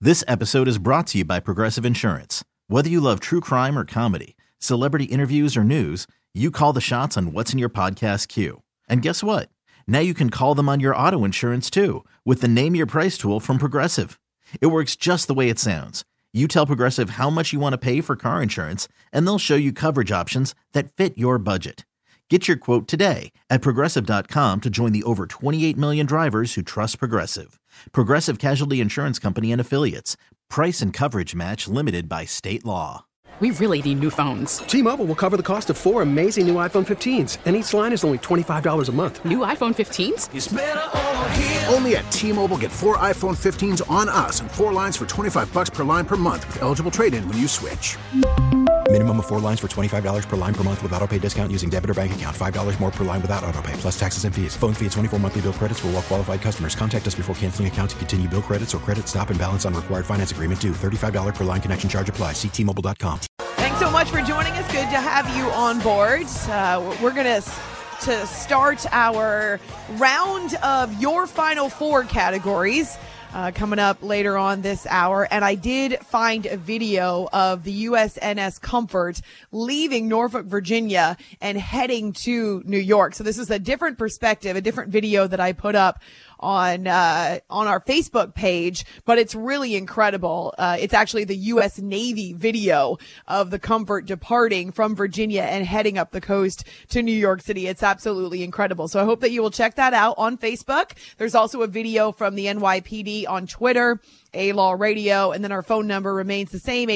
This episode is brought to you by Progressive Insurance. Whether you love true crime or comedy, celebrity interviews or news, you call the shots on what's in your podcast queue. And guess what? Now you can call them on your auto insurance too with the Name Your Price tool from Progressive. It works just the way it sounds. You tell Progressive how much you want to pay for car insurance, and they'll show you coverage options that fit your budget. Get your quote today at Progressive.com to join the over 28 million drivers who trust Progressive. Progressive Casualty Insurance Company and Affiliates. Price and coverage match limited by state law. We really need new phones. T-Mobile will cover the cost of 4 amazing new iPhone 15s, and each line is only $25 a month. New iPhone 15s? It's better over here. Only at T-Mobile, get 4 iPhone 15s on us and 4 lines for $25 per line per month with eligible trade-in when you switch. Minimum of 4 lines for $25 per line per month with autopay discount using debit or bank account. $5 more per line without autopay, plus taxes and fees. Phone fee at 24 monthly bill credits for well-qualified customers. Contact us before canceling account to continue bill credits or credit stop and balance on required finance agreement due. $35 per line connection charge applies. See T-Mobile.com. Thanks so much for joining us. Good to have you on board. We're going to start our round of your Final Four categories coming up later on this hour. And I did find a video of the USNS Comfort leaving Norfolk, Virginia and heading to New York. So this is a different perspective, a different video that I put up on our Facebook page, but it's really incredible. It's actually the U.S. Navy video of the Comfort departing from Virginia and heading up the coast to New York City. It's absolutely incredible. So I hope that you will check that out on Facebook. There's also a video from the NYPD on Twitter, A-Law Radio, and then our phone number remains the same,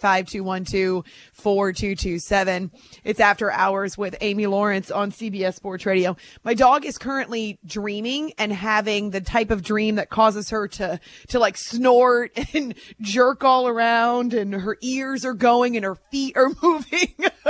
855-212-4227. It's After Hours with Amy Lawrence on CBS Sports Radio. My dog is currently dreaming and having the type of dream that causes her to like snort and jerk all around, and her ears are going and her feet are moving.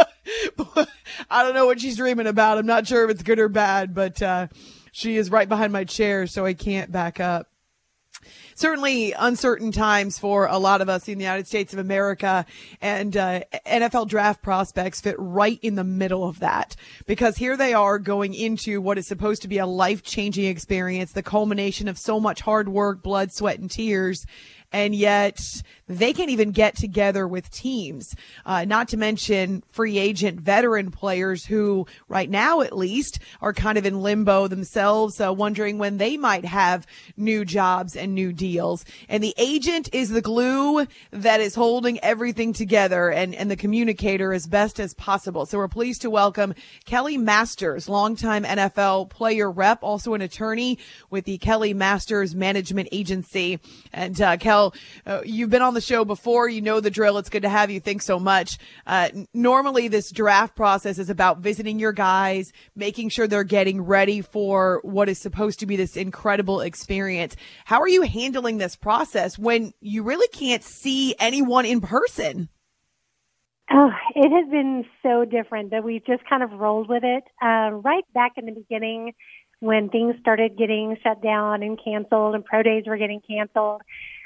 I don't know what she's dreaming about. I'm not sure if it's good or bad, but she is right behind my chair, so I can't back up. Certainly uncertain times for a lot of us in the United States of America, and NFL draft prospects fit right in the middle of that, because here they are going into what is supposed to be a life-changing experience, the culmination of so much hard work, blood, sweat, and tears. And yet they can't even get together with teams, not to mention free agent veteran players who right now, at least, are kind of in limbo themselves, wondering when they might have new jobs and new deals. And the agent is the glue that is holding everything together and the communicator as best as possible. So we're pleased to welcome Kelly Masters, longtime NFL player rep, also an attorney with the Kelly Masters Management Agency. And Kel, you've been on the show before. You know the drill. It's good to have you. Thanks so much. Normally, this draft process is about visiting your guys, making sure they're getting ready for what is supposed to be this incredible experience. How are you handling this process when you really can't see anyone in person? Oh, it has been so different that we've just kind of rolled with it. Right back in the beginning, when things started getting shut down and canceled and pro days were getting canceled,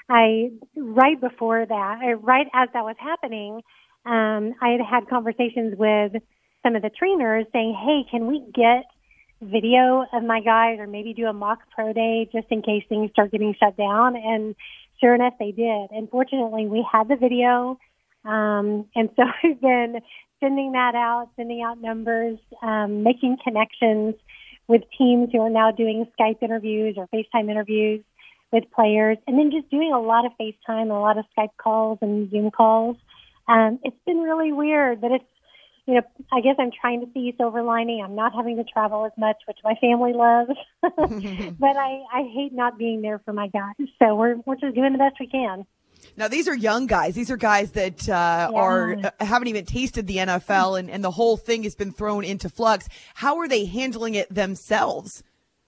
right before that, right as that was happening, I had conversations with some of the trainers saying, hey, can we get video of my guys or maybe do a mock pro day just in case things start getting shut down? And sure enough, they did. And fortunately, we had the video. And so I've been sending out numbers, making connections with teams who are now doing Skype interviews or FaceTime interviews with players, and then just doing a lot of FaceTime, a lot of Skype calls and Zoom calls. It's been really weird, but it's, I guess I'm trying to see silver lining. I'm not having to travel as much, which my family loves, but I hate not being there for my guys. So we're just doing the best we can. Now, these are young guys. These are guys that haven't even tasted the NFL, and the whole thing has been thrown into flux. How are they handling it themselves?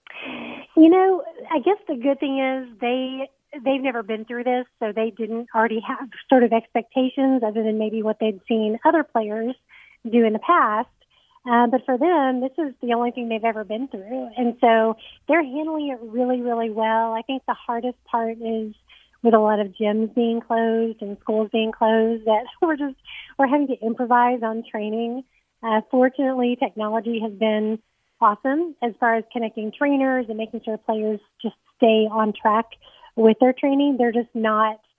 I guess the good thing is they've never been through this, so they didn't already have sort of expectations other than maybe what they'd seen other players do in the past. But for them, this is the only thing they've ever been through. And so they're handling it really, really well. I think the hardest part is with a lot of gyms being closed and schools being closed, that we're having to improvise on training. Fortunately, technology has been awesome as far as connecting trainers and making sure players just stay on track with their training. They're just not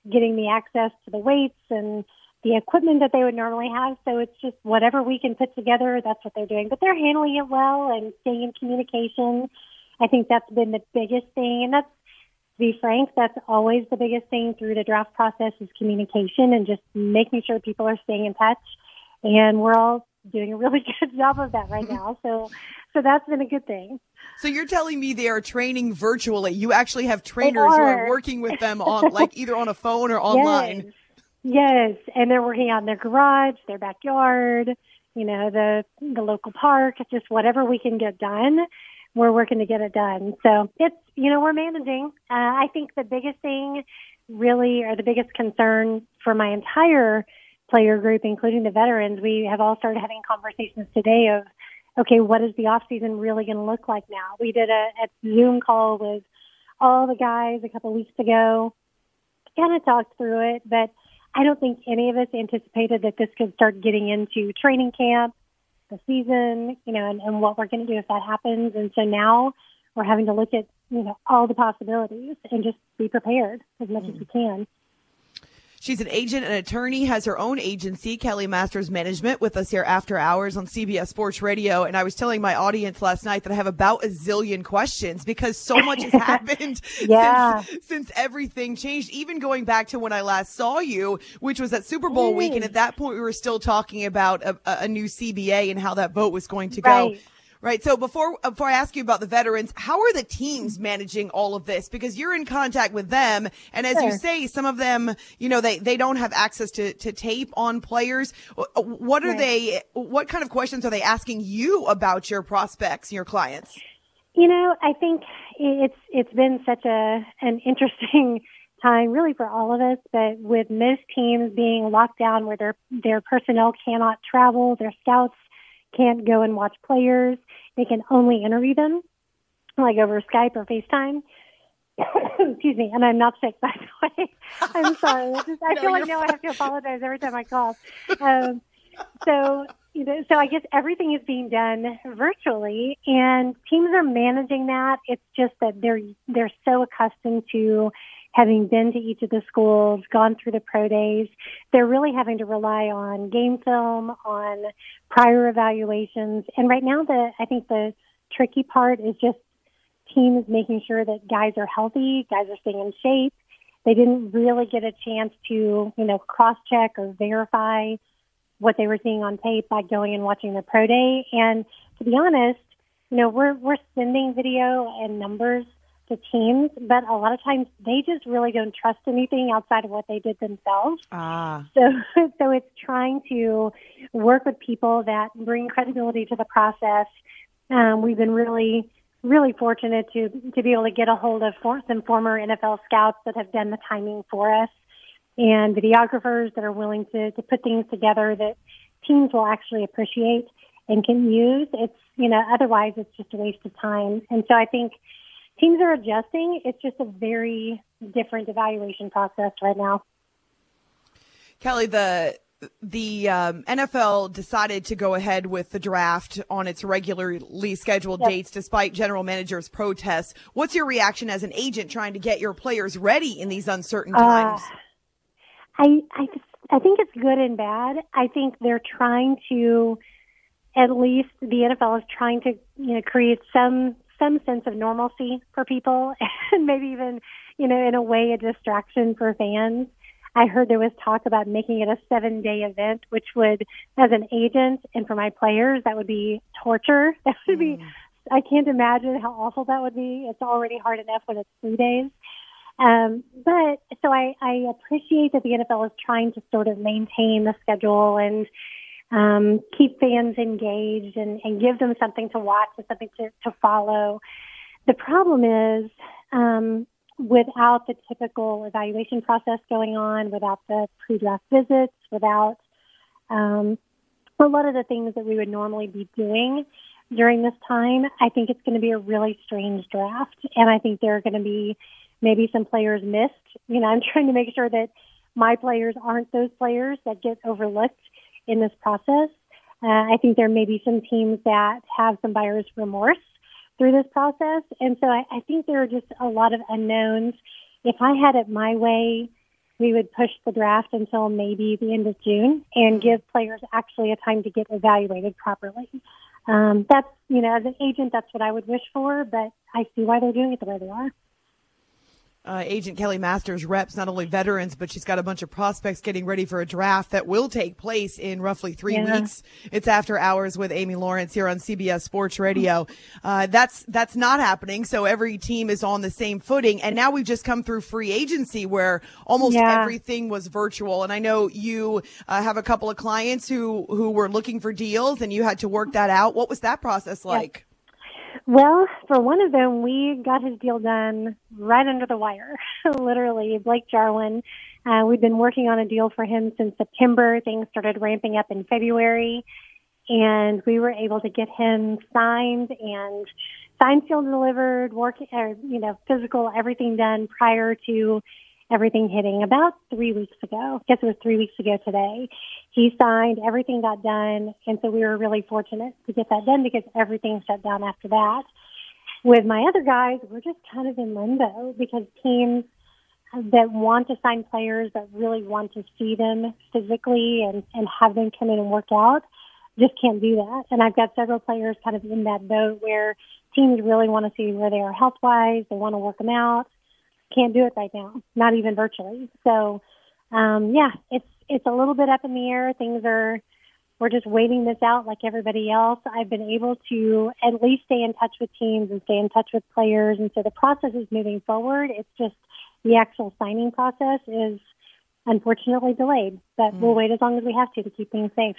getting the access to the weights and the equipment that they would normally have. So it's just whatever we can put together, that's what they're doing. But they're handling it well and staying in communication. I think that's been the biggest thing. And that's, to be frank, that's always the biggest thing through the draft process is communication and just making sure people are staying in touch. And we're all doing a really good job of that right now. So that's been a good thing. So you're telling me they are training virtually. You actually have trainers who are working with them on like either on a phone or online. Yes. And they're working out in their garage, their backyard, the local park, just whatever we can get done. We're working to get it done. So it's, we're managing. I think the biggest thing really, or the biggest concern for my entire player group, including the veterans, we have all started having conversations today of, okay, what is the off season really going to look like now? We did a Zoom call with all the guys a couple of weeks ago, kind of talked through it, but I don't think any of us anticipated that this could start getting into training camp, the season, and what we're going to do if that happens. And so now we're having to look at, all the possibilities and just be prepared as much as we can. She's an agent and attorney, has her own agency, Kelly Masters Management, with us here after hours on CBS Sports Radio. And I was telling my audience last night that I have about a zillion questions because so much has happened since everything changed, even going back to when I last saw you, which was at Super Bowl week. And at that point, we were still talking about a new CBA and how that vote was going to go. Right. So before I ask you about the veterans, how are the teams managing all of this? Because you're in contact with them. And as you say, some of them, they don't have access to tape on players. What are what kind of questions are they asking you about your prospects, your clients? I think it's been such an interesting time really for all of us, but with most teams being locked down where their personnel cannot travel, their scouts can't go and watch players. They can only interview them, like over Skype or FaceTime. Excuse me, and I'm not sick, by the way. I'm sorry. I feel like now I have to apologize every time I cough. So I guess everything is being done virtually, and teams are managing that. It's just that they're so accustomed to having been to each of the schools, gone through the pro days. They're really having to rely on game film, on prior evaluations. And right now, I think the tricky part is just teams making sure that guys are healthy, guys are staying in shape. They didn't really get a chance to, cross-check or verify what they were seeing on tape by going and watching the pro day. And to be honest, we're sending video and numbers to teams, but a lot of times they just really don't trust anything outside of what they did themselves. So it's trying to work with people that bring credibility to the process. We've been really, really fortunate to be able to get a hold of some former NFL scouts that have done the timing for us and videographers that are willing to put things together that teams will actually appreciate and can use. It's, otherwise it's just a waste of time. And so I think teams are adjusting. It's just a very different evaluation process right now. Kelly, the NFL decided to go ahead with the draft on its regularly scheduled dates despite general managers' protests. What's your reaction as an agent trying to get your players ready in these uncertain times? I think it's good and bad. I think they're trying to, at least the NFL is trying to, create some sense of normalcy for people and maybe even, in a way, a distraction for fans. I heard there was talk about making it a 7-day event, which would, as an agent and for my players, that would be torture. That would be, I can't imagine how awful that would be. It's already hard enough when it's 3 days. But so I appreciate that the NFL is trying to sort of maintain the schedule and keep fans engaged and give them something to watch and something to follow. The problem is, without the typical evaluation process going on, without the pre-draft visits, without a lot of the things that we would normally be doing during this time, I think it's going to be a really strange draft. And I think there are going to be maybe some players missed. I'm trying to make sure that my players aren't those players that get overlooked in this process. I think there may be some teams that have some buyer's remorse through this process. And so I think there are just a lot of unknowns. If I had it my way, we would push the draft until maybe the end of June and give players actually a time to get evaluated properly. That's, as an agent, that's what I would wish for, but I see why they're doing it the way they are. Agent Kelly Masters reps not only veterans, but she's got a bunch of prospects getting ready for a draft that will take place in roughly 3 weeks. It's After Hours with Amy Lawrence here on CBS Sports Radio. That's not happening. So every team is on the same footing. And now we've just come through free agency where almost everything was virtual. And I know you have a couple of clients who were looking for deals and you had to work that out. What was that process like? Well, for one of them, we got his deal done right under the wire, literally. Blake Jarwin, we've been working on a deal for him since September. Things started ramping up in February, and we were able to get him signed, sealed, delivered, physical, everything done prior to everything hitting about 3 weeks ago. I guess it was 3 weeks ago today. He signed, everything got done, and so we were really fortunate to get that done because everything shut down after that. With my other guys, we're just kind of in limbo because teams that want to sign players that really want to see them physically and have them come in and work out just can't do that. And I've got several players kind of in that boat where teams really want to see where they are health-wise. They want to work them out. Can't do it right now, not even virtually. So, it's a little bit up in the air. We're just waiting this out like everybody else. I've been able to at least stay in touch with teams and stay in touch with players. And so the process is moving forward. It's just the actual signing process is unfortunately delayed, but we'll wait as long as we have to keep things safe.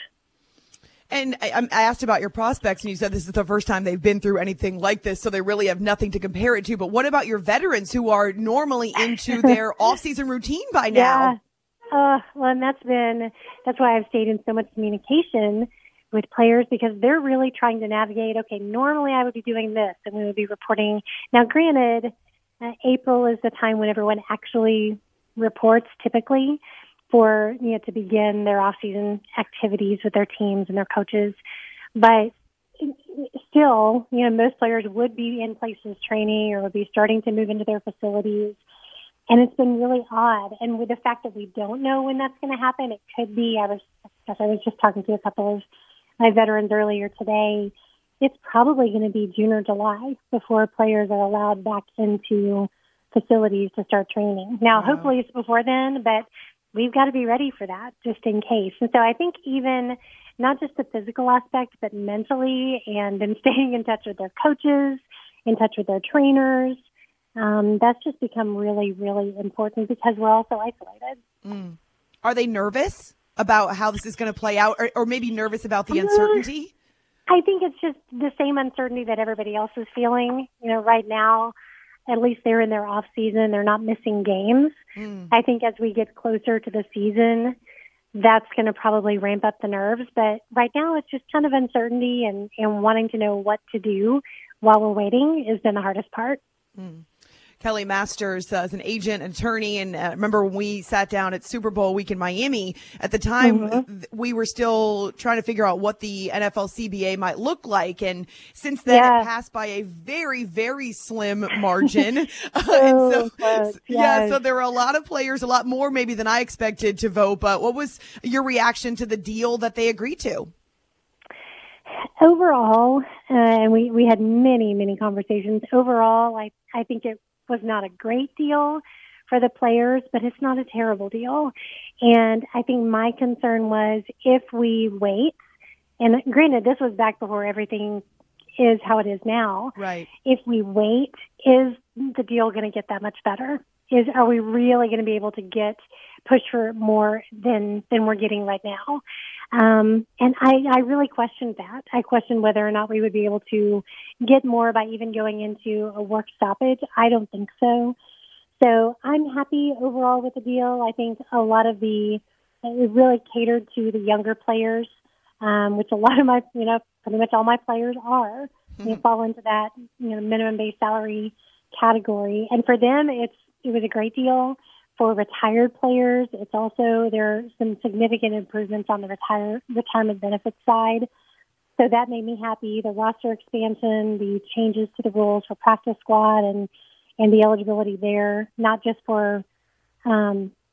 And I asked about your prospects, and you said this is the first time they've been through anything like this, so they really have nothing to compare it to. But what about your veterans who are normally into their off-season routine by now? Well, and that's why I've stayed in so much communication with players because they're really trying to navigate, okay, normally I would be doing this, and we would be reporting. Now, granted, April is the time when everyone actually reports typically for, to begin their off-season activities with their teams and their coaches. But still, most players would be in places training or would be starting to move into their facilities. And it's been really odd. And with the fact that we don't know when that's going to happen, it could be, I was just talking to a couple of my veterans earlier today. It's probably going to be June or July before players are allowed back into facilities to start training. Now, hopefully it's before then, but we've got to be ready for that just in case. And so I think even not just the physical aspect, but mentally and then staying in touch with their coaches, in touch with their trainers, that's just become really, really important because we're also isolated. Are they nervous about how this is going to play out or maybe nervous about the uncertainty? I think it's just the same uncertainty that everybody else is feeling. Right now, at least they're in their off season. They're not missing games. I think as we get closer to the season, that's going to probably ramp up the nerves. But right now it's just kind of uncertainty and wanting to know what to do while we're waiting has been the hardest part. Kelly Masters is an agent, attorney, and remember when we sat down at Super Bowl week in Miami, at the time we were still trying to figure out what the NFL CBA might look like, and since then it passed by a very, very slim margin. So there were a lot of players, a lot more maybe than I expected to vote, but what was your reaction to the deal that they agreed to? Overall, and we had many, many conversations. Overall, I think it was not a great deal for the players, but it's not a terrible deal. And I think my concern was if we wait, and granted, this was back before everything is how it is now. Right. If we wait, is the deal going to get that much better? Are we really going to be able to push for more than we're getting right now? And I really questioned that. I questioned whether or not we would be able to get more by even going into a work stoppage. I don't think so. So I'm happy overall with the deal. I think a lot of it really catered to the younger players, which a lot of my, pretty much all my players are. They fall into that, minimum base salary category. And for them, it was a great deal. For retired players, it's also, there are some significant improvements on the retirement benefits side. So that made me happy. The roster expansion, the changes to the rules for practice squad and the eligibility there, not just for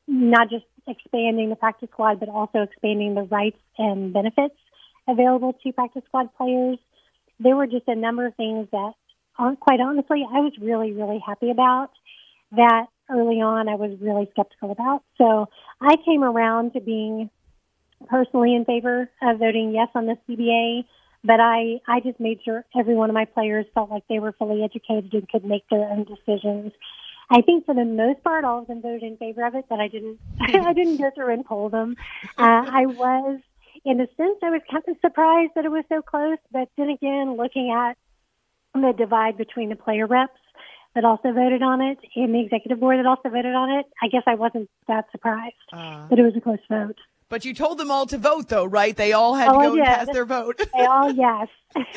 not just expanding the practice squad, but also expanding the rights and benefits available to practice squad players. There were just a number of things that, quite honestly, I was really, really happy about that early on I was really skeptical about. So I came around to being personally in favor of voting yes on the CBA, but I just made sure every one of my players felt like they were fully educated and could make their own decisions. I think for the most part, all of them voted in favor of it, but I didn't go through and poll them. I was, in a sense, I was kind of surprised that it was so close, but then again, looking at the divide between the player reps that also voted on it and the executive board that also voted on it, I guess I wasn't that surprised that it was a close vote. But you told them all to vote, though, right? They all had to go and cast their vote. They all, yes.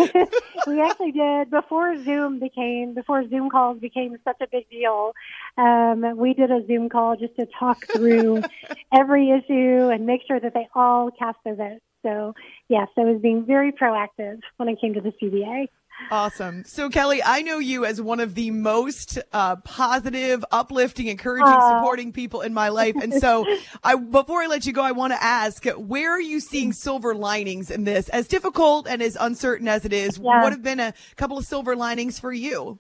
We actually did. Before Zoom calls became such a big deal, we did a Zoom call just to talk through every issue and make sure that they all cast their votes. So, yes, I was being very proactive when it came to the CBA. Awesome. So, Kelly, I know you as one of the most positive, uplifting, encouraging, supporting people in my life. And so before I let you go, I want to ask, where are you seeing silver linings in this? As difficult and as uncertain as it is, what have been a couple of silver linings for you?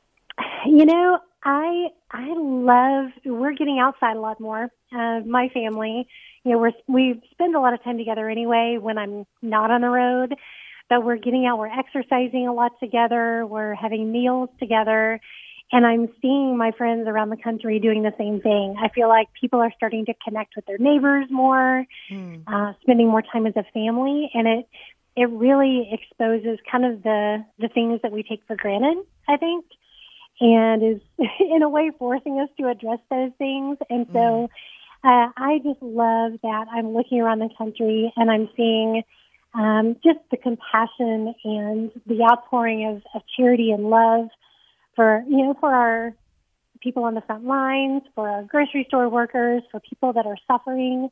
You know, I love, we're getting outside a lot more. My family, you know, we spend a lot of time together anyway when I'm not on the road. But we're getting out, we're exercising a lot together, we're having meals together, and I'm seeing my friends around the country doing the same thing. I feel like people are starting to connect with their neighbors more, spending more time as a family, and it really exposes kind of the things that we take for granted, I think, and is in a way forcing us to address those things. And so I just love that I'm looking around the country and I'm seeing just the compassion and the outpouring of charity and love for our people on the front lines, for our grocery store workers, for people that are suffering.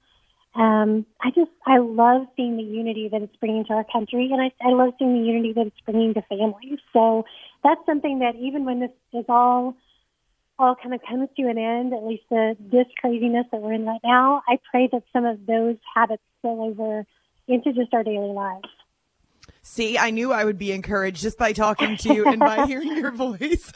I love seeing the unity that it's bringing to our country, and I love seeing the unity that it's bringing to families. So that's something that even when this is all kind of comes to an end, at least this craziness that we're in right now, I pray that some of those habits spill over into just our daily lives. See, I knew I would be encouraged just by talking to you and by hearing your voice.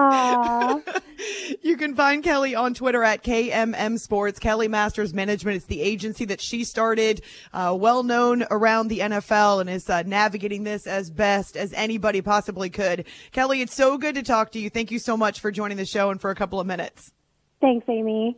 You can find Kelly on Twitter at KMM Sports. Kelly Masters Management is the agency that she started, well known around the NFL, and is navigating this as best as anybody possibly could. Kelly, it's so good to talk to you. Thank you so much for joining the show and for a couple of minutes. Thanks, Amy.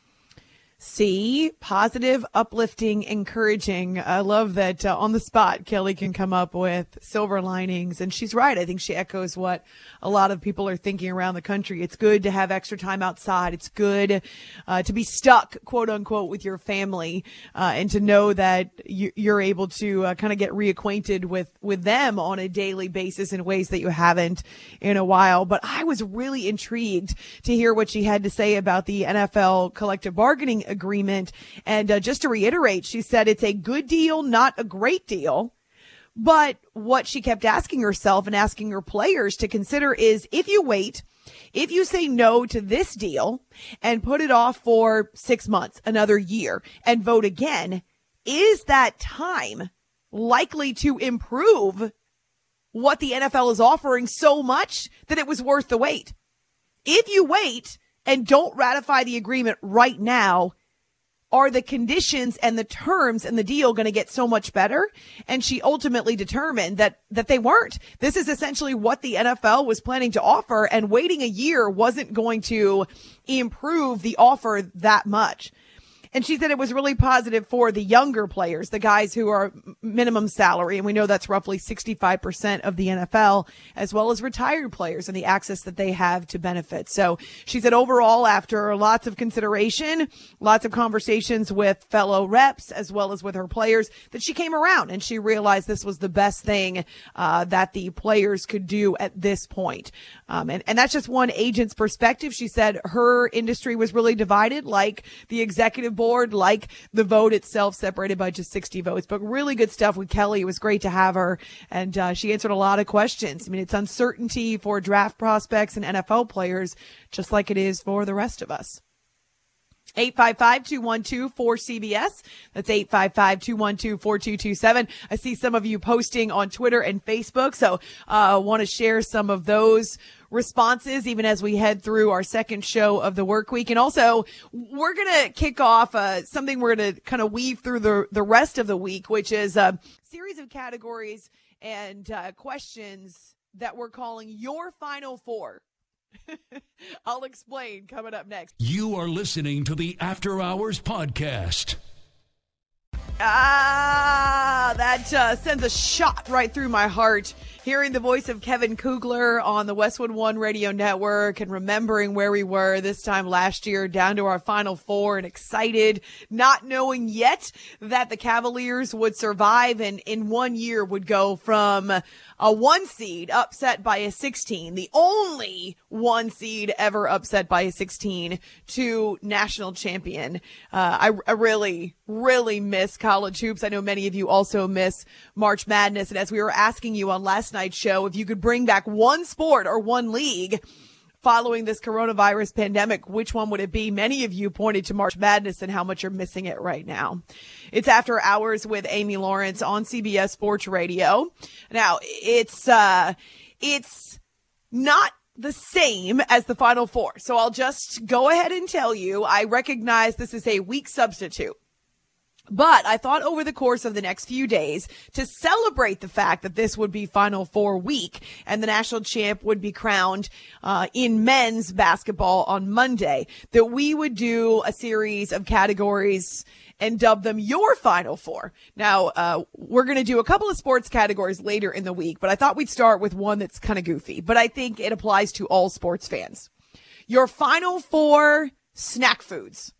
See, positive, uplifting, encouraging. I love that on the spot, Kelly can come up with silver linings. And she's right. I think she echoes what a lot of people are thinking around the country. It's good to have extra time outside. It's good to be stuck, quote unquote, with your family and to know that you're able to kind of get reacquainted with them on a daily basis in ways that you haven't in a while. But I was really intrigued to hear what she had to say about the NFL collective bargaining agreement. And just to reiterate, she said it's a good deal, not a great deal. But what she kept asking herself and asking her players to consider is, if you wait, if you say no to this deal and put it off for 6 months, another year, and vote again, is that time likely to improve what the NFL is offering so much that it was worth the wait? If you wait and don't ratify the agreement right now, are the conditions and the terms and the deal going to get so much better? And she ultimately determined that they weren't. This is essentially what the NFL was planning to offer, and waiting a year wasn't going to improve the offer that much. And she said it was really positive for the younger players, the guys who are minimum salary. And we know that's roughly 65% of the NFL, as well as retired players and the access that they have to benefits. So she said overall, after lots of consideration, lots of conversations with fellow reps, as well as with her players, that she came around and she realized this was the best thing that the players could do at this point. And that's just one agent's perspective. She said her industry was really divided, like the executive board, like the vote itself, separated by just 60 votes. But really good stuff with Kelly. It was great to have her, and she answered a lot of questions. I mean, it's uncertainty for draft prospects and NFL players, just like it is for the rest of us. 855-212-4CBS. That's 855-212-4227. I see some of you posting on Twitter and Facebook, so want to share some of those responses even as we head through our second show of the work week. And also, we're going to kick off something we're going to kind of weave through the rest of the week, which is a series of categories and questions that we're calling Your Final Four. I'll explain coming up next. You are listening to the After Hours Podcast. That sends a shot right through my heart. Hearing the voice of Kevin Kugler on the Westwood One Radio Network and remembering where we were this time last year, down to our Final Four, and excited, not knowing yet that the Cavaliers would survive and in 1 year would go from a 1 seed upset by a 16, the only 1 seed ever upset by a 16, to national champion. I really, really miss college hoops. I know many of you also miss March Madness. And as we were asking you on last night's show, if you could bring back one sport or one league following this coronavirus pandemic, which one would it be? Many of you pointed to March Madness and how much you're missing it right now. It's After Hours with Amy Lawrence on CBS Sports Radio. Now, it's not the same as the Final Four. So I'll just go ahead and tell you, I recognize this is a weak substitute. But I thought over the course of the next few days, to celebrate the fact that this would be Final Four week and the national champ would be crowned in men's basketball on Monday, that we would do a series of categories and dub them Your Final Four. Now, we're going to do a couple of sports categories later in the week, but I thought we'd start with one that's kind of goofy, but I think it applies to all sports fans. Your Final Four snack foods.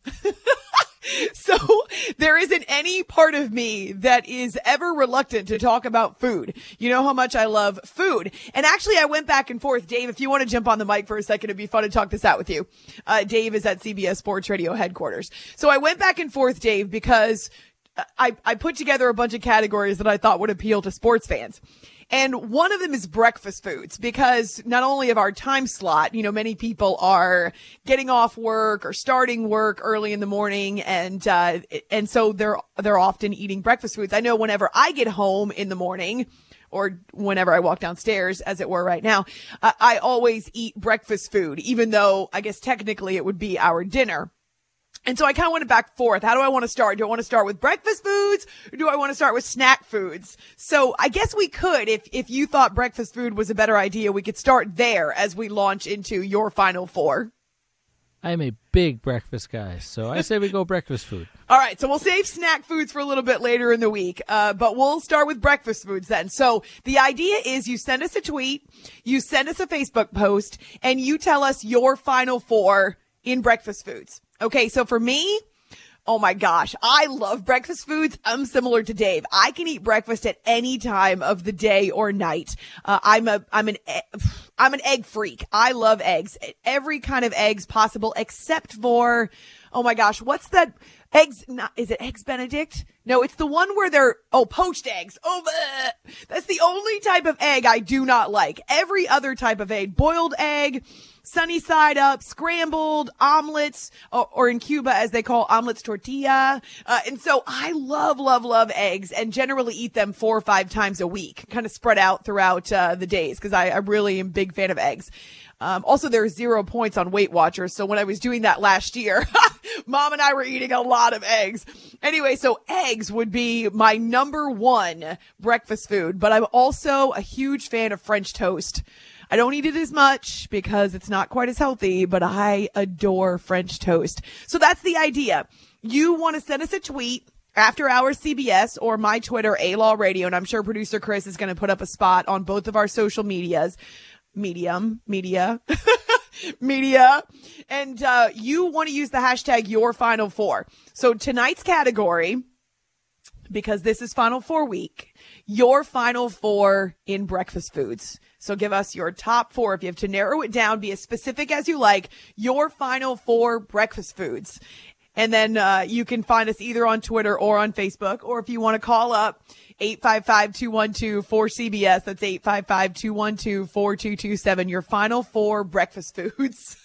So there isn't any part of me that is ever reluctant to talk about food. You know how much I love food. And actually, I went back and forth. Dave, if you want to jump on the mic for a second, it'd be fun to talk this out with you. Dave is at CBS Sports Radio headquarters. So I went back and forth, Dave, because I put together a bunch of categories that I thought would appeal to sports fans. And one of them is breakfast foods, because not only of our time slot, you know, many people are getting off work or starting work early in the morning. And so they're often eating breakfast foods. I know whenever I get home in the morning, or whenever I walk downstairs, as it were right now, I always eat breakfast food, even though I guess technically it would be our dinner. And so I kind of went back and forth. How do I want to start? Do I want to start with breakfast foods, or do I want to start with snack foods? So I guess we could, if you thought breakfast food was a better idea, we could start there as we launch into Your Final Four. I am a big breakfast guy, so I say we go breakfast food. All right, so we'll save snack foods for a little bit later in the week, but we'll start with breakfast foods then. So the idea is you send us a tweet, you send us a Facebook post, and you tell us your Final Four in breakfast foods. Okay, so for me, oh my gosh, I love breakfast foods. I'm similar to Dave. I can eat breakfast at any time of the day or night. I'm an egg freak. I love eggs. Every kind of eggs possible, except for, oh my gosh, what's that? Eggs, is it Eggs Benedict? No, it's the one where they're, poached eggs. Oh, bleh. That's the only type of egg I do not like. Every other type of egg, boiled egg, sunny side up, scrambled, omelets, or in Cuba, as they call omelets, tortilla. And so I love eggs and generally eat them 4 or 5 times a week, kind of spread out throughout the days, because I really am a big fan of eggs. Also, there are 0 points on Weight Watchers. So when I was doing that last year, Mom and I were eating a lot of eggs. Anyway, so eggs would be my number one breakfast food, but I'm also a huge fan of French toast. I don't eat it as much because it's not quite as healthy, but I adore French toast. So that's the idea. You want to send us a tweet, After Hours CBS, or my Twitter, A-Law Radio, and I'm sure producer Chris is going to put up a spot on both of our social media. And you want to use the hashtag Your Final Four. So tonight's category, because this is Final Four week, Your Final Four in breakfast foods. So give us your top 4. If you have to narrow it down, be as specific as you like, Your Final Four breakfast foods. And then you can find us either on Twitter or on Facebook, or if you want to call up, 855-212-4CBS. That's 855-212-4227. Your Final Four breakfast foods.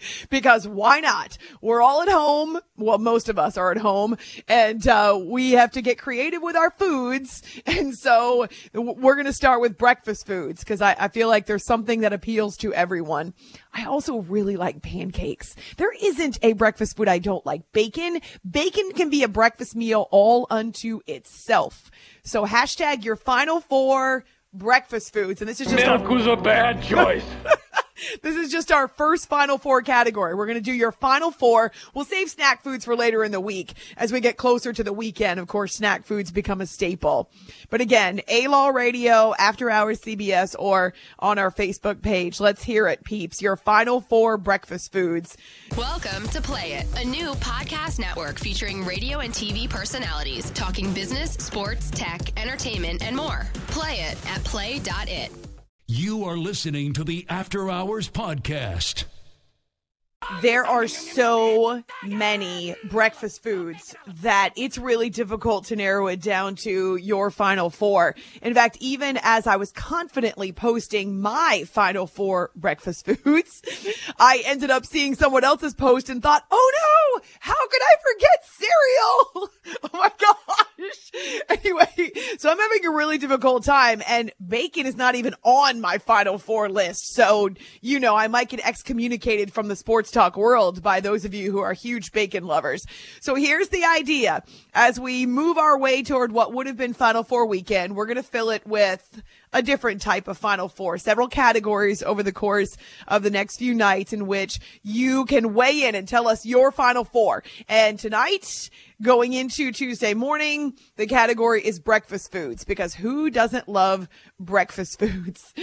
because why not? We're all at home. Well, most of us are at home, and we have to get creative with our foods. And so we're going to start with breakfast foods because I feel like there's something that appeals to everyone. I also really like pancakes. There isn't a breakfast food I don't like. Bacon can be a breakfast meal all unto itself. So hashtag your final 4 breakfast foods. And this is just milk was a bad choice. This is just our first final 4 category. We're going to do your final 4. We'll save snack foods for later in the week. As we get closer to the weekend, of course, snack foods become a staple. But again, A-Law Radio, After Hours CBS, or on our Facebook page. Let's hear it, peeps. Your final 4 breakfast foods. Welcome to Play It, a new podcast network featuring radio and TV personalities talking business, sports, tech, entertainment, and more. Play it at play.it. You are listening to the After Hours Podcast. There are so many breakfast foods that it's really difficult to narrow it down to your final 4. In fact, even as I was confidently posting my final 4 breakfast foods, I ended up seeing someone else's post and thought, oh no, how could I forget cereal? Oh my gosh. Anyway, so I'm having a really difficult time, and bacon is not even on my final 4 list. So, I might get excommunicated from the sports talk world by those of you who are huge bacon lovers. So here's the idea. As we move our way toward what would have been Final 4 weekend, we're going to fill it with a different type of Final 4, several categories over the course of the next few nights in which you can weigh in and tell us your Final 4. And tonight, going into Tuesday morning, the category is breakfast foods, because who doesn't love breakfast foods?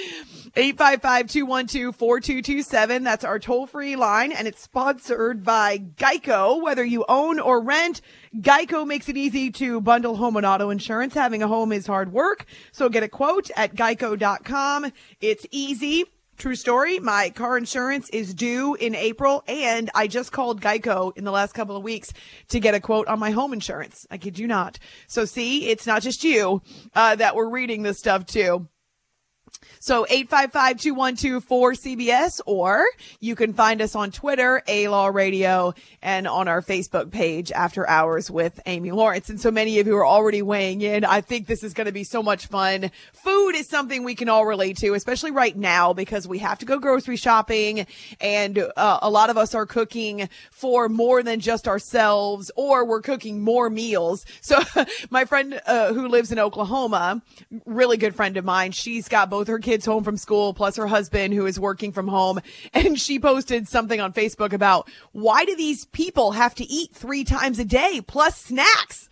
855-212-4227. That's our toll-free line, and it's sponsored by Geico. Whether you own or rent, Geico makes it easy to bundle home and auto insurance. Having a home is hard work, so get a quote at geico.com. It's easy. True story. My car insurance is due in April, and I just called Geico in the last couple of weeks to get a quote on my home insurance. I kid you not. So see, it's not just you that we're reading this stuff to. So 855-212-4CBS, or you can find us on Twitter, A-Law Radio, and on our Facebook page, After Hours with Amy Lawrence. And so many of you are already weighing in. I think this is going to be so much fun. Food is something we can all relate to, especially right now, because we have to go grocery shopping, and a lot of us are cooking for more than just ourselves, or we're cooking more meals. So my friend who lives in Oklahoma, really good friend of mine, she's got both her kids home from school, plus her husband who is working from home. And she posted something on Facebook about, why do these people have to eat 3 times a day plus snacks?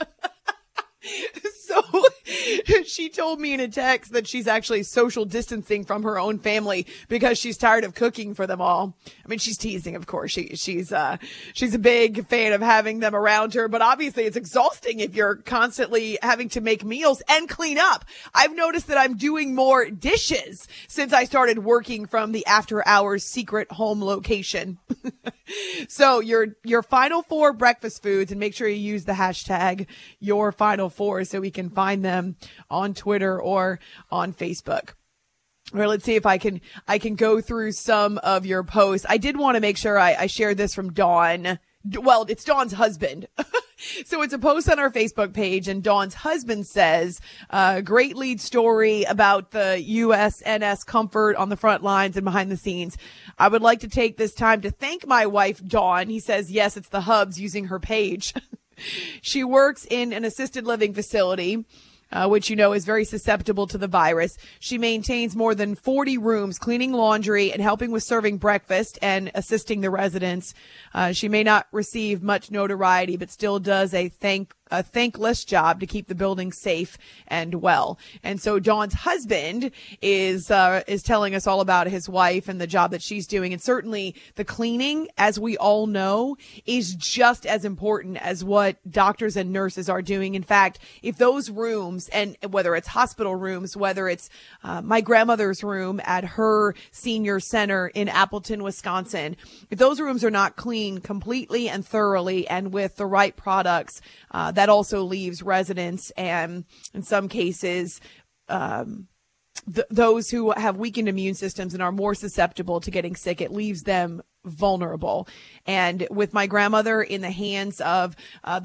So she told me in a text that she's actually social distancing from her own family because she's tired of cooking for them all. I mean, she's teasing, of course. She's a big fan of having them around her, but obviously it's exhausting if you're constantly having to make meals and clean up. I've noticed that I'm doing more dishes since I started working from the After Hours secret home location. So your final 4 breakfast foods, and make sure you use the hashtag your final 4 so we can find them on Twitter or on Facebook. Or let's see if I can go through some of your posts. I did want to make sure I shared this from Dawn. Well, it's Dawn's husband. So it's a post on our Facebook page, and Dawn's husband says, great lead story about the USNS Comfort on the front lines and behind the scenes. I would like to take this time to thank my wife, Dawn. He says, yes, it's the hubs using her page. She works in an assisted living facility, which is very susceptible to the virus. She maintains more than 40 rooms, cleaning laundry and helping with serving breakfast and assisting the residents. She may not receive much notoriety, but still does a thankless job to keep the building safe and well. And so Dawn's husband is telling us all about his wife and the job that she's doing. And certainly the cleaning, as we all know, is just as important as what doctors and nurses are doing. In fact, if those rooms, and whether it's hospital rooms, whether it's my grandmother's room at her senior center in Appleton, Wisconsin, if those rooms are not clean completely and thoroughly and with the right products, that also leaves residents, and in some cases, those who have weakened immune systems and are more susceptible to getting sick, it leaves them vulnerable. And with my grandmother in the hands of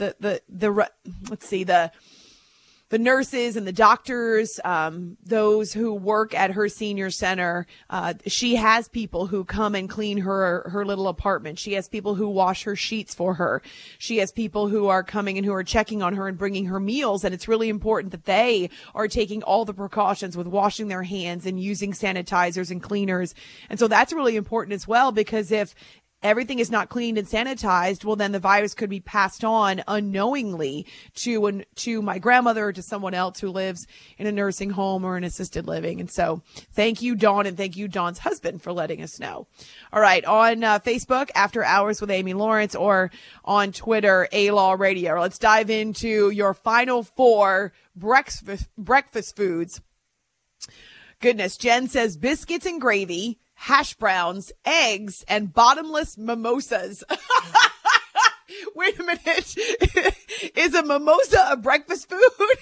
the nurses and the doctors, those who work at her senior center, she has people who come and clean her little apartment. She has people who wash her sheets for her. She has people who are coming and who are checking on her and bringing her meals. And it's really important that they are taking all the precautions with washing their hands and using sanitizers and cleaners. And so that's really important as well, because if everything is not cleaned and sanitized, well, then the virus could be passed on unknowingly to my grandmother or to someone else who lives in a nursing home or an assisted living. And so thank you, Dawn, and thank you, Dawn's husband, for letting us know. All right. On Facebook, After Hours with Amy Lawrence, or on Twitter, A-Law Radio. Let's dive into your final four breakfast foods. Goodness. Jen says biscuits and gravy, hash browns, eggs, and bottomless mimosas. Wait a minute. Is a mimosa a breakfast food?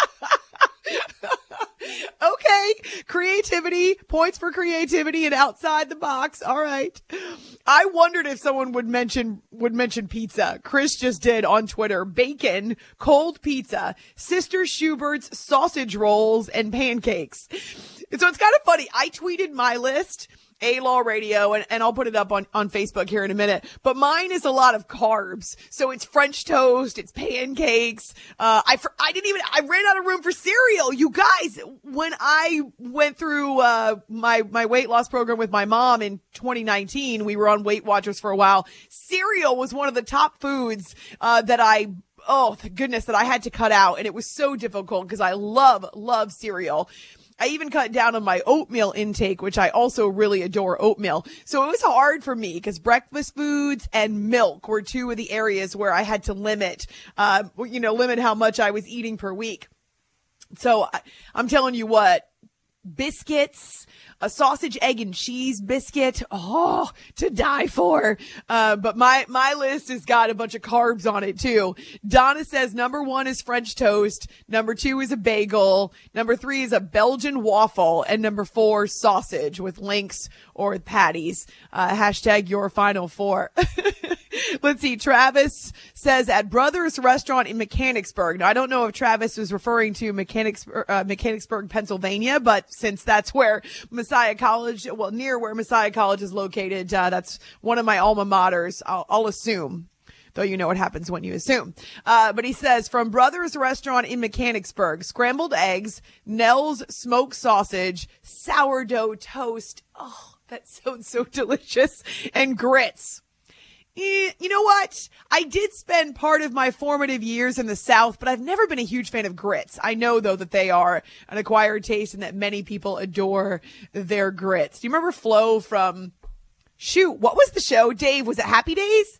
Okay. Creativity, points for creativity and outside the box. All right. I wondered if someone would mention pizza. Chris just did on Twitter. Bacon, cold pizza, Sister Schubert's sausage rolls, and pancakes. So it's kind of funny. I tweeted my list, A-Law Radio, and I'll put it up on Facebook here in a minute. But mine is a lot of carbs. So it's French toast, it's pancakes. I ran out of room for cereal. You guys, when I went through my weight loss program with my mom in 2019, we were on Weight Watchers for a while. Cereal was one of the top foods that I had to cut out. And it was so difficult because I love cereal. I even cut down on my oatmeal intake, which I also really adore oatmeal. So it was hard for me because breakfast foods and milk were two of the areas where I had to limit how much I was eating per week. So I'm telling you what, biscuits, a sausage, egg, and cheese biscuit. Oh, to die for. But my list has got a bunch of carbs on it too. Donna says number 1 is French toast. Number 2 is a bagel. Number 3 is a Belgian waffle. And number 4, sausage with links or with patties. Hashtag your final four. Let's see. Travis says at Brothers Restaurant in Mechanicsburg. Now, I don't know if Travis was referring to Mechanicsburg, Pennsylvania, but since that's where Messiah College, near where Messiah College is located, that's one of my alma maters. I'll assume, though you know what happens when you assume. But he says from Brothers Restaurant in Mechanicsburg, scrambled eggs, Nell's smoked sausage, sourdough toast. Oh, that sounds so delicious. And grits. You know what? I did spend part of my formative years in the South, but I've never been a huge fan of grits. I know, though, that they are an acquired taste and that many people adore their grits. Do you remember Flo from, what was the show? Dave, was it Happy Days?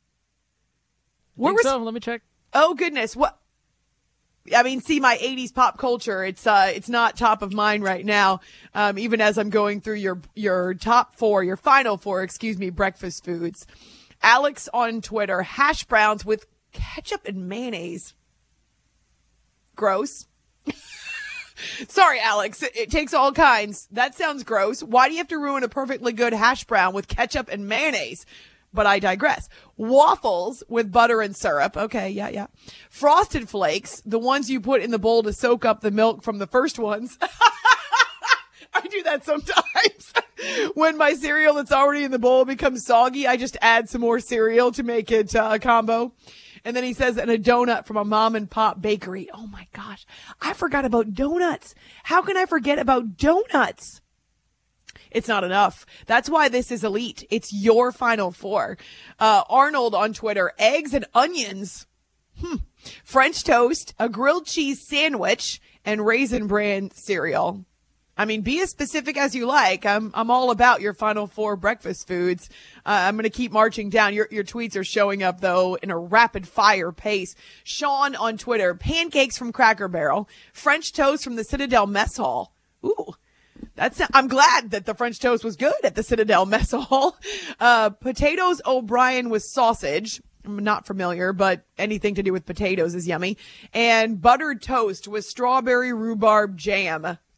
So. Let me check. Oh, goodness. What? I mean, see, my 80s pop culture, it's not top of mind right now. Even as I'm going through your final four, breakfast foods. Alex on Twitter, hash browns with ketchup and mayonnaise. Gross. Sorry, Alex. It takes all kinds. That sounds gross. Why do you have to ruin a perfectly good hash brown with ketchup and mayonnaise? But I digress. Waffles with butter and syrup. Okay, yeah. Frosted Flakes, the ones you put in the bowl to soak up the milk from the first ones. I do that sometimes. When my cereal that's already in the bowl becomes soggy, I just add some more cereal to make it a combo. And then he says, and a donut from a mom and pop bakery. Oh my gosh. I forgot about donuts. How can I forget about donuts? It's not enough. That's why this is elite. It's your final four. Arnold on Twitter, eggs and onions. French toast, a grilled cheese sandwich, and Raisin Bran cereal. I mean, be as specific as you like. I'm all about your final four breakfast foods. I'm going to keep marching down. Your tweets are showing up, though, in a rapid fire pace. Sean on Twitter, pancakes from Cracker Barrel, French toast from the Citadel Mess Hall. Ooh. I'm glad that the French toast was good at the Citadel Mess Hall. Potatoes O'Brien with sausage. I'm not familiar, but anything to do with potatoes is yummy. And buttered toast with strawberry rhubarb jam.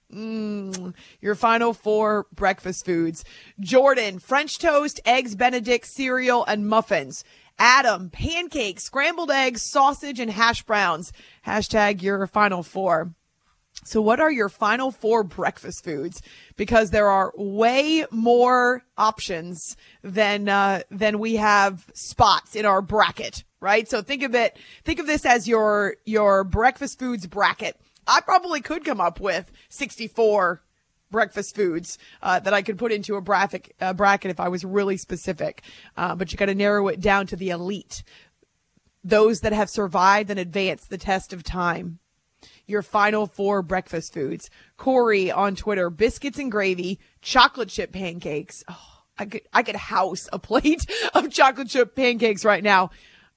Your final 4 breakfast foods. Jordan, French toast, eggs Benedict, cereal, and muffins. Adam, pancakes, scrambled eggs, sausage, and hash browns. Hashtag your final 4. So what are your final 4 breakfast foods? Because there are way more options than we have spots in our bracket, right? So think of this as your breakfast foods bracket. I probably could come up with 64 breakfast foods that I could put into a bracket if I was really specific. But you got to narrow it down to the elite, those that have survived and advanced the test of time. Your final 4 breakfast foods. Corey on Twitter, biscuits and gravy, chocolate chip pancakes. Oh, I could house a plate of chocolate chip pancakes right now.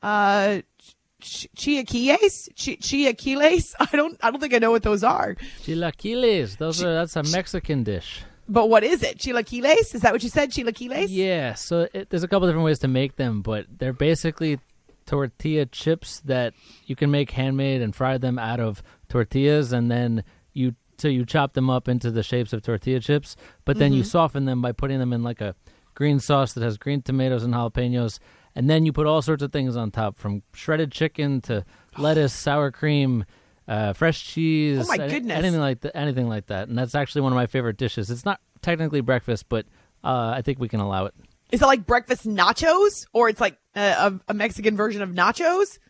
Chilaquiles? Chilaquiles? I don't think I know what those are. Chilaquiles. That's a Mexican dish. But what is it? Chilaquiles? Is that what you said? Chilaquiles? Yeah. So there's a couple different ways to make them, but they're basically tortilla chips that you can make handmade and fry them out of tortillas, and then you chop them up into the shapes of tortilla chips, but then you soften them by putting them in like a green sauce that has green tomatoes and jalapenos. And then you put all sorts of things on top, from shredded chicken to lettuce, sour cream, fresh cheese. Oh, my goodness. Anything like that. And that's actually one of my favorite dishes. It's not technically breakfast, but I think we can allow it. Is it like breakfast nachos? Or it's like a Mexican version of nachos?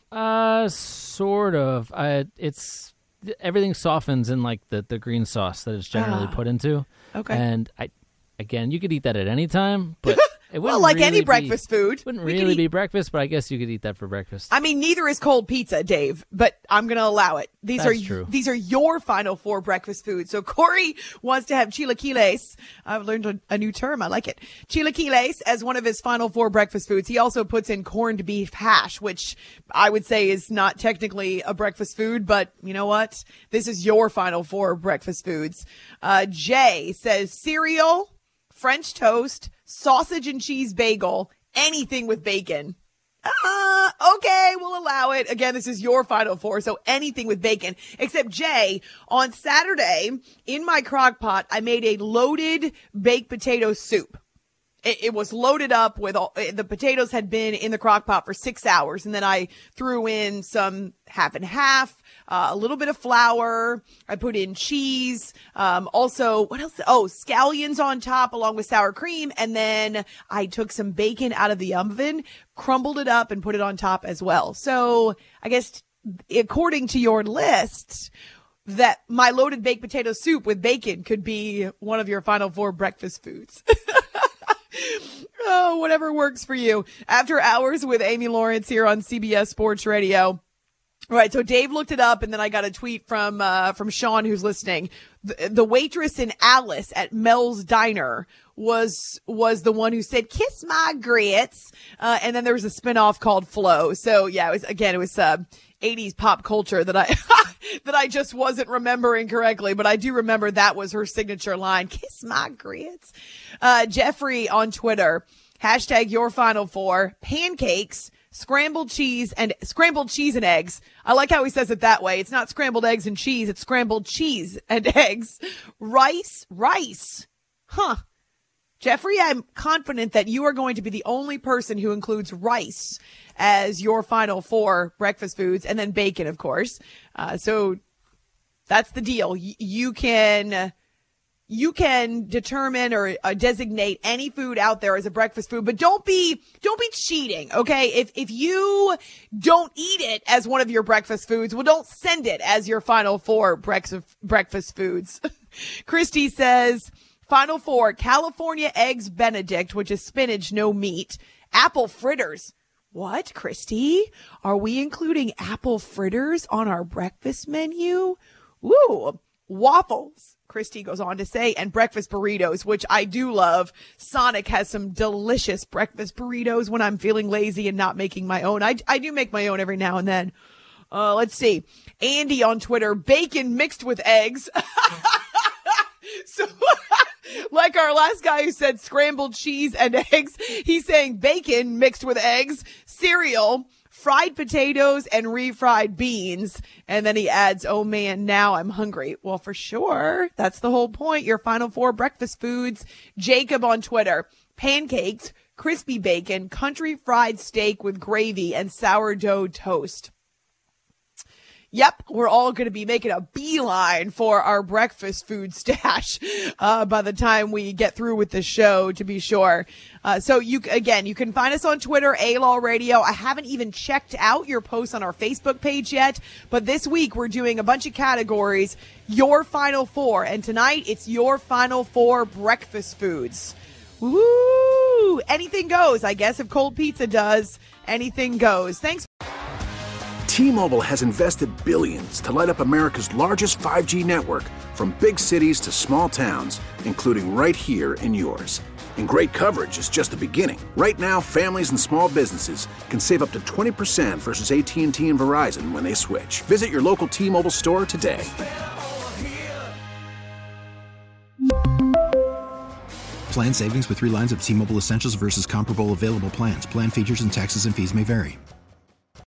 Sort of. Everything softens in like the green sauce that it's generally put into. Okay. And you could eat that at any time, but... Well, like any breakfast food. Wouldn't really be breakfast, but I guess you could eat that for breakfast. I mean, neither is cold pizza, Dave, but I'm going to allow it. That's true. These are your final 4 breakfast foods. So Corey wants to have chilaquiles. I've learned a new term. I like it. Chilaquiles as one of his final 4 breakfast foods. He also puts in corned beef hash, which I would say is not technically a breakfast food, but you know what? This is your final 4 breakfast foods. Jay says cereal, French toast, sausage and cheese bagel, anything with bacon. Okay, we'll allow it. Again, this is your final 4, so anything with bacon. Except, Jay, on Saturday, in my crock pot, I made a loaded baked potato soup. It was loaded up with the potatoes had been in the crock pot for 6 hours. And then I threw in some half and half, a little bit of flour. I put in cheese. Also, what else? Oh, scallions on top along with sour cream. And then I took some bacon out of the oven, crumbled it up and put it on top as well. So I guess according to your list, that my loaded baked potato soup with bacon could be one of your final 4 breakfast foods. Oh, whatever works for you. After Hours with Amy Lawrence here on CBS Sports Radio. All right, so Dave looked it up, and then I got a tweet from Sean, who's listening. The waitress in Alice at Mel's Diner was the one who said, "Kiss my grits," and then there was a spinoff called Flo. So yeah, it was 80s pop culture that I just wasn't remembering correctly, but I do remember that was her signature line, "Kiss my grits." Jeffrey on Twitter, hashtag your final 4, pancakes, scrambled cheese and eggs. I like how he says it that way. It's not scrambled eggs and cheese. It's scrambled cheese and eggs. Rice. Huh. Jeffrey, I'm confident that you are going to be the only person who includes rice as your final 4 breakfast foods, and then bacon, of course. So that's the deal. You can determine or designate any food out there as a breakfast food, but don't be cheating. Okay. If you don't eat it as one of your breakfast foods, well, don't send it as your final 4 breakfast foods. Christy says, final 4, California eggs Benedict, which is spinach, no meat, apple fritters. What, Christy? Are we including apple fritters on our breakfast menu? Ooh, waffles, Christy goes on to say, and breakfast burritos, which I do love. Sonic has some delicious breakfast burritos when I'm feeling lazy and not making my own. I do make my own every now and then. Let's see. Andy on Twitter, bacon mixed with eggs. So, like our last guy who said scrambled cheese and eggs, he's saying bacon mixed with eggs, cereal, fried potatoes and refried beans. And then he adds, oh man, now I'm hungry. Well, for sure. That's the whole point. Your final 4 breakfast foods. Jacob on Twitter, pancakes, crispy bacon, country fried steak with gravy, and sourdough toast. Yep, we're all going to be making a beeline for our breakfast food stash by the time we get through with the show, to be sure. So you can find us on Twitter, A-Law Radio. I haven't even checked out your posts on our Facebook page yet, but this week we're doing a bunch of categories, your final 4, and tonight it's your final 4 breakfast foods. Woo! Anything goes, I guess. If cold pizza does, anything goes. Thanks. T-Mobile has invested billions to light up America's largest 5G network, from big cities to small towns, including right here in yours. And great coverage is just the beginning. Right now, families and small businesses can save up to 20% versus AT&T and Verizon when they switch. Visit your local T-Mobile store today. Plan savings with 3 lines of T-Mobile Essentials versus comparable available plans. Plan features and taxes and fees may vary.